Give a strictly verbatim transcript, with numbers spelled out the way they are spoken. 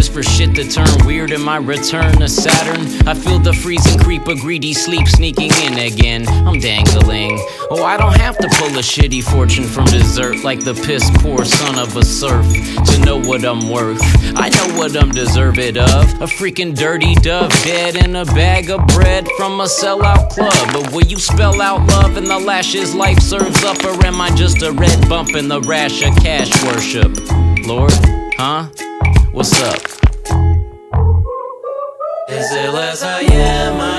for shit to turn weird in my return to Saturn. I feel the freezing creep of greedy sleep sneaking in again. I'm dangling. Oh, I don't have to pull a shitty fortune from dessert like the piss poor son of a serf to know what I'm worth. I know what I'm deserved of. A freaking dirty dove dead in a bag of bread from a sellout club. But will you spell out love in the lashes life serves up, or am I just a red bump in the rash of cash worship? Lord, huh? What's up? As ill as I am,